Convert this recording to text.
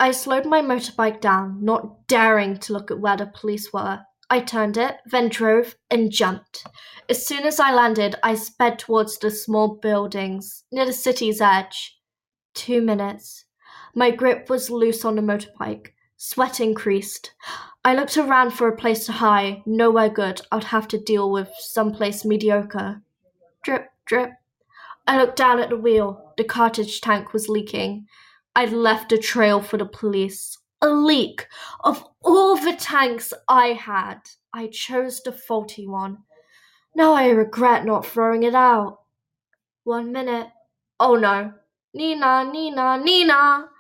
I slowed my motorbike down, not daring to look at where the police were. I turned it, then drove and jumped. As soon as I landed, I sped towards the small buildings near the city's edge. 2 minutes. My grip was loose on the motorbike. Sweat increased. I looked around for a place to hide. Nowhere good. I'd have to deal with someplace mediocre. Drip, drip. I looked down at the wheel. The cartridge tank was leaking. I'd left a trail for the police. A leak. Of all the tanks I had, I chose the faulty one. Now I regret not throwing it out. 1 minute. Oh no. Nina, Nina, Nina!